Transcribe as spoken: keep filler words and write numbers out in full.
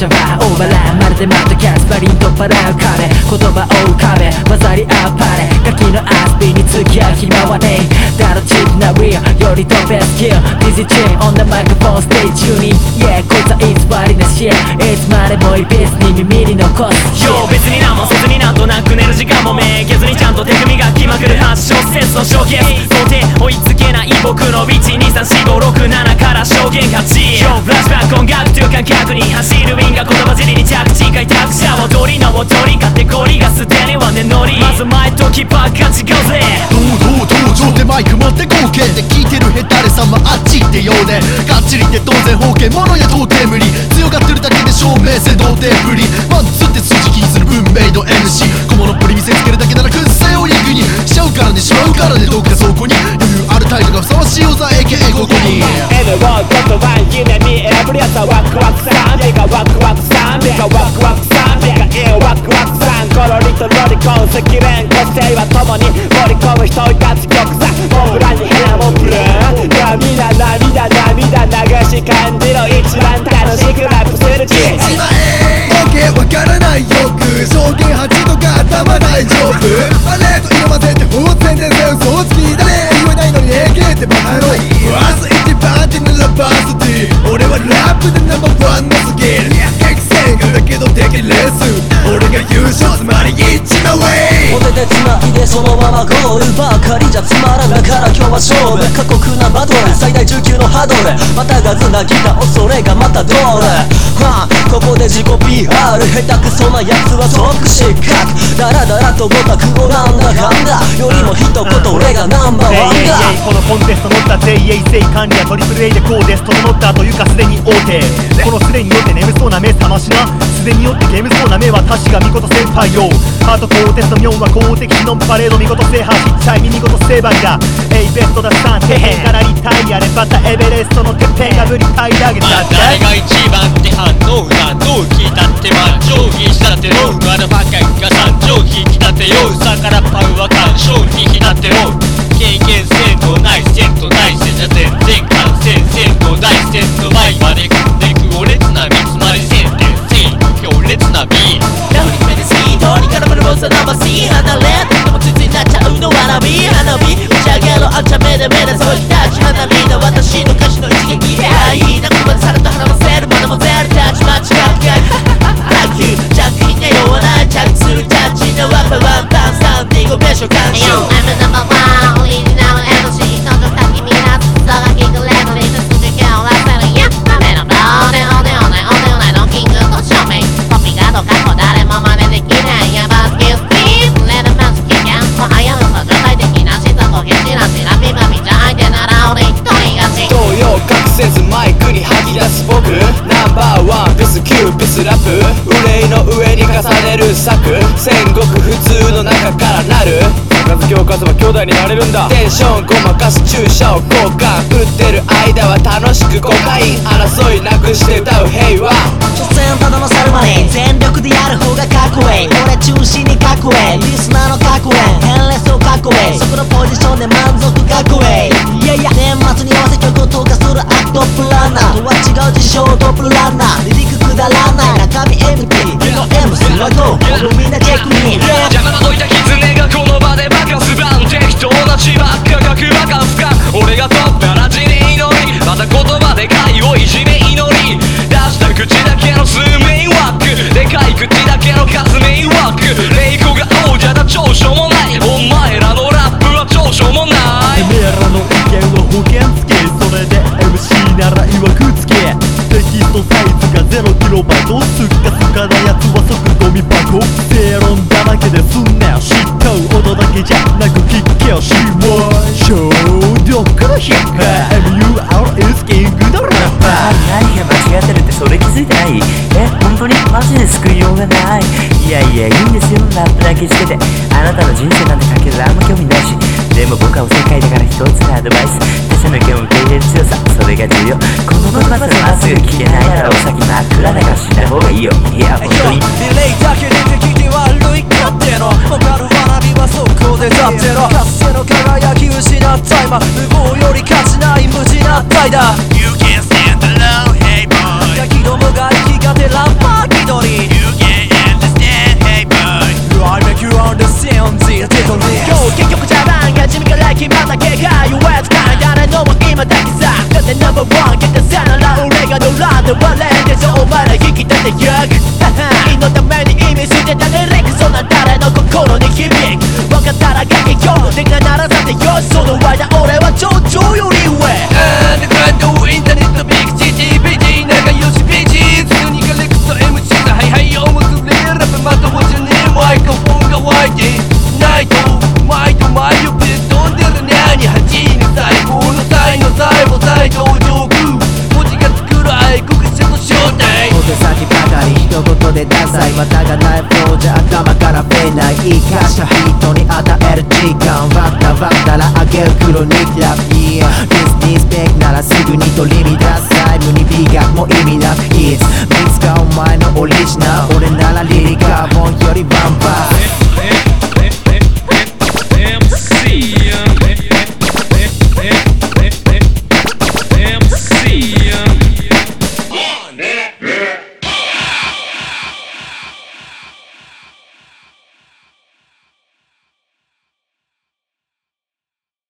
シャワーオーバーランまるでマットキャスパリンと払う壁言葉追う壁混ざり合うパレガキのアスピに付き合う暇はねえだろチープなリアより飛べスキル ディージェー チェーン on the microphone stay tuning Yeah こいつは偽りなシェアいつまでもいいベースに耳に残すよ別に何もせずになんとなく寝る時間もめげずにちゃんと手組みが気まぐる発症センスの証言到底追いつけない僕のいちにさんしごろくななから証言勝ちよフラッシュバック音楽という感覚に走るウィンが言葉尻に着地開拓者戻りの踊りカテゴリーがすでにはね乗りまず前ときばっか違うぜ堂々登場でマイク持って合計で聞いてるヘタレ様あっち行ってようでガッチリって当然方形物や到底無理強がってるだけで証明せ童貞不利ワンツーって数字気にする運命の エムシー 小物っぽり見せつけるだけなら燻製をリングにしちゃうからねしまうからねどっかそこに余裕ある態度がふさわしいよざ エーケーエー ここにエヌ を言葉に夢見えぶりやさワクワクさんべかワクワクさんべかワクワクさんべかええワクワクさんコロリとロリコン赤連個性は共に盛り込む人が強くさ僕らにヘナもブルー涙涙涙流し感じろ一番楽しくラップするチームオーケーわからないよく証言はちとか頭大丈夫あれと色混ぜてもう全然嘘をつきだね言えないのに エーケー ってバロイ明日一番手のラバースティ俺はラップでナンバーワンのスキル激戦区だけどできるレッスン俺が優勝つまり一のウェイお手でつないでそのままゴールばかりじゃつまらんだから今日は勝負過酷なバトル最大じゅうきゅうのハードルまたがずなぎた恐れがまたドールはあここで自己 ピーアール 下手くそなやつは即失格ダラダラとごたくをなんだかんだよりも一言俺がナンバーワンだこのコンテスト乗った ゼーエー 性管理やトリプル エー でこうです整ったというかすでに大手このすでによって眠そうな目覚ましなすでによってゲームそうな目は確か見事先輩よハートコーテスト妙は公的のパレード見事制覇ちっちゃい耳ごと成敗だエイベストださん底辺からリタイアでまたエベレストのてっぺんがぶりたい上げちゃって誰が一番って反応だどう聞いたって満潮儀したってローあのバカが山頂引き立てようさからパウは干渉にひなってろ経験せんとないせんとないせんじゃ全然感染せんと大せんと前まで組んでく強烈な見つまりせんてんせん強烈なビーラフにメディシートに絡むるボスナマシー離れとてもついついなっちゃうのわらび花火打ち上げろあんちゃめでめでそういたち花火の私の歌詞の一撃はいいな言葉でさらっと花ませるマデモゼルたち間違いないハッキュージャンクにね弱ない着するタッチのワッパワンパンサンディゴベーション監修 I'm the number one オリジナル エムシー の女た君なつさが聞くレベルで続けを出せるやっぱ目のどうでおでおないおでおないのキングと証明コピーがどかこ誰も真似できないやバスケスピードレドマンス危険もはやるの状態的なしさこへしらしらビバビじゃ相手なら俺一人勝ち動揺隠せずマイクに吐き出す僕ナンバーワンピスキューピスラップ憂いの上に重ねる策戦国普通の中からなる数教科ば兄弟になれるんだテンションごまかす注射を交換打ってる間は楽しくコカイン争いなくして歌う平和所詮ただのサルマリン全力でやる方がかっこいい俺中心にかっこいいリスナーのかっこいい変列をかっこいいそこのポジションで満足かっこいいいやいや年末に合わせ曲を投下するアクトプランナーとは違う自称トップランナーリリックくだらない中身 エムピー You know エムシー はどう俺みんなチェックに邪魔などいた狐がこの場でバカすばん適当な血ばっかかくバカ不可俺が取ったら地に祈りまた言葉でかいをいじめ祈り出した口だけの数名枠でかい口だけの数名枠レイコが王者だ超しょうもないお前らのラップは超しょうもないてめえらの意見は保険付けそれで エムシー ならいわくつけテキストサイズがゼロキロバイトすっかすかなやつは即ゴミ箱正論だらけですんなよ嫉妬音だけじゃなく聞けよしも衝動からヒップ エムユーアール is king だラッパー何が間違ってるってそれ気づいてないえ本当にマジで救いようがないいやいやいいんですよラップだけしててあなたの人生なんてかけるあんま興味ないしでも僕はおせっかいだから一つのアドバイス他者の意見を受け入れる強さそれが重要この言葉でまっすぐ聞けないならお先真っ暗だからしない方がいいよいや本当にディレイだけで聞き悪い勝手のわかる花火はそこで立ってろかつての輝き失った今無謀より勝ちない無地な態だ You can't stand alone, hey boy ガキどもが生きがてラッパー取り乱すタイムに美学も意味なくいつ見つかお前のオリジナル俺ならリリカーボンよりワン